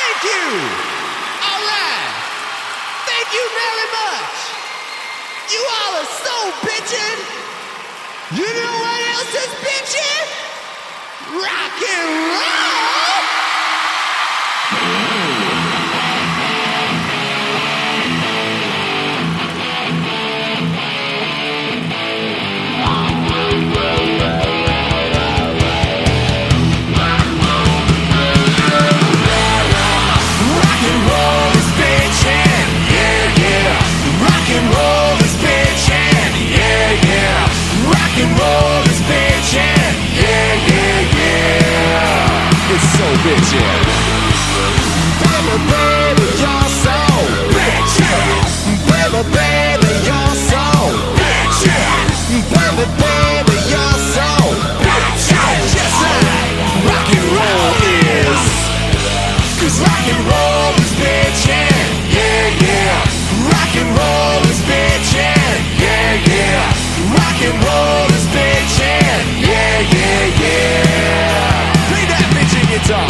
Thank you. All right. Thank you very much. You all are so bitchin'. You know what else is bitchin'? Rock and roll. Bitchin'. Baby, baby, you're so bitchin'. Baby, baby, you're so bitchin'. Baby, baby, you're so bitchin'. Just like rock and roll is. 'Cause rock and roll is bitchin'. Yeah, yeah. Rock and roll is bitchin'. Yeah, yeah. Rock and roll is bitchin'. Yeah, yeah, yeah. Play that bitchin' guitar.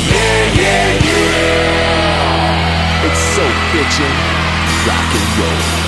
Rock and roll.